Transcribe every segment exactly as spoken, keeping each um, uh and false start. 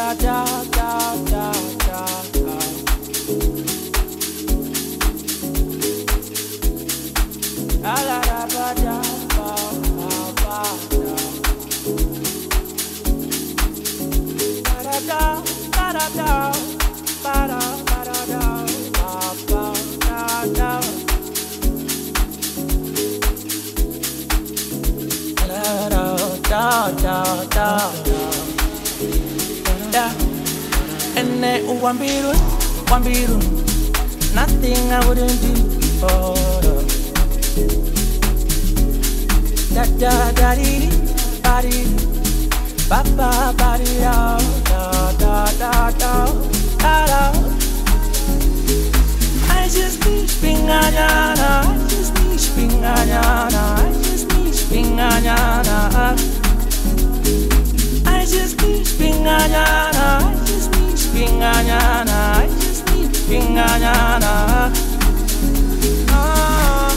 da da da da da da. La la la ba da ba ba ba da. Da da da da da da. Ba da ba da da ba ba da da. Da da da da da. And then one beetle, one beetle. Nothing I wouldn't do for her. Da da da dee, ba dee, ba ba ba dee da da da da da da. I just need spingañana, I just need spingañana, I just need spingañana. I just need spingañana, I just need spingañana, I just need spingañana. Ah,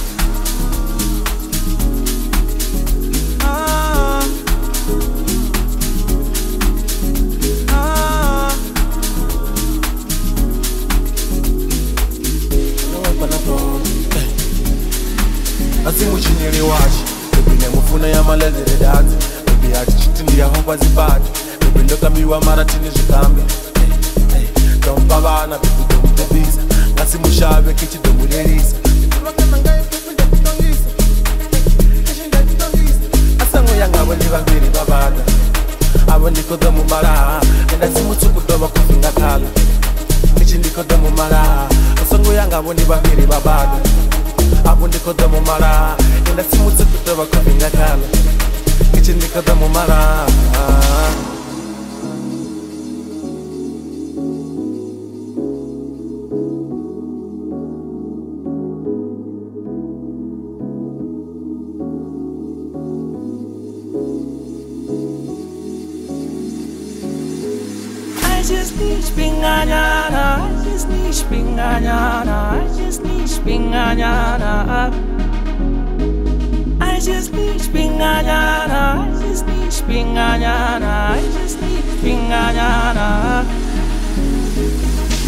ah, ah. Asimuchinyeri washi Ebine mufuna ya malezere dati Ebi hati chitindi ya hopa zipati Ebi ndoka miwa maratini zikambi Dompa bana bibu domutebisa Asimushabe kichi domulerisa Asango yanga wali vangiri babada Abo ndiko domu mara Enda simutsuku doba kufinga kala Kichi ndiko domu mara Asango yanga wali vangiri babada Abo ndiko domu mara Enda simutsuku doba kufinga kala Kichi ndiko domu mara I just need spingañana, I just need spingañana, I just need spingañana. I just need spingañana, I just need spingañana, I just need spingañana.